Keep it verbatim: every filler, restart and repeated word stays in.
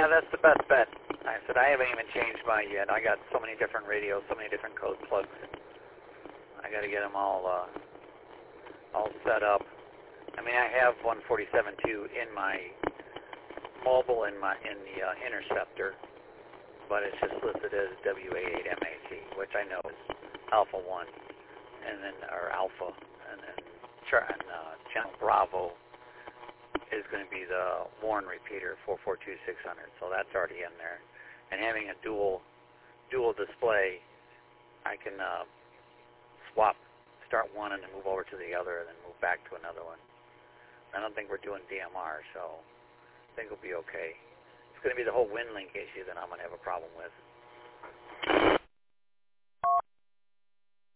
that's the best bet. I said, I haven't even changed mine yet. I got so many different radios, so many different code plugs. I got to get them all uh, all set up. I mean, I have one forty-seven point two in my mobile in my in the uh, interceptor, but it's just listed as W A eight M A C, which I know is Alpha one, and then or Alpha, and then and, uh, channel Bravo is going to be the Warren repeater four four two six hundred, so that's already in there. And having a dual dual display, I can uh, swap, start one and then move over to the other, and then move back to another one. I don't think we're doing D M R, so I think it'll be okay. It's going to be the whole WinLink issue that I'm going to have a problem with.